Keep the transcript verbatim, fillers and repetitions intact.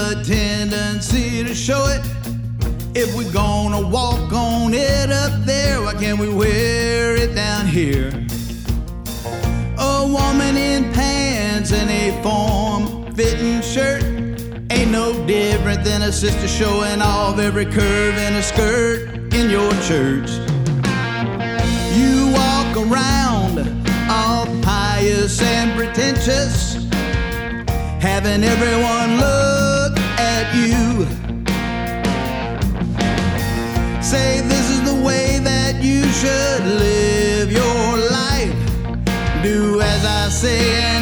a tendency to show it. If we're gonna walk on it up there, why can't we wear it down here? A woman in pants and a form-fitting shirt ain't no different than a sister showing off every curve in a skirt in your church. You walk around all pious and pretentious, having everyone look at you. Say this is the way that you should live your life. Do as I say